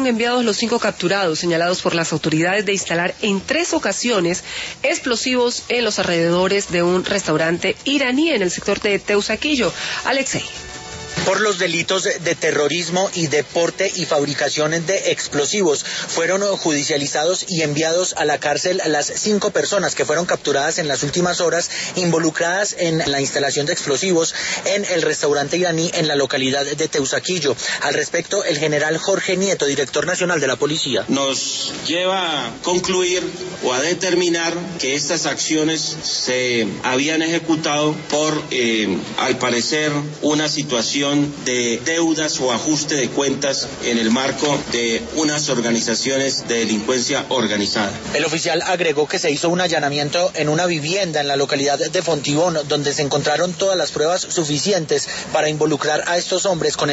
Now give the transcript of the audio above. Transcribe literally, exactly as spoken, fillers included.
fueron enviados los cinco capturados, señalados por las autoridades de instalar en tres ocasiones explosivos en los alrededores de un restaurante iraní en el sector de Teusaquillo. Alexei. Por los delitos de terrorismo y de porte y fabricación de explosivos fueron judicializados y enviados a la cárcel las cinco personas que fueron capturadas en las últimas horas involucradas en la instalación de explosivos en el restaurante iraní en la localidad de Teusaquillo. Al respecto, el general Jorge Nieto, director nacional de la policía, nos lleva a concluir o a determinar que estas acciones se habían ejecutado por, eh, al parecer, una situación de deudas o ajuste de cuentas en el marco de unas organizaciones de delincuencia organizada. El oficial agregó que se hizo un allanamiento en una vivienda en la localidad de Fontibón, donde se encontraron todas las pruebas suficientes para involucrar a estos hombres con el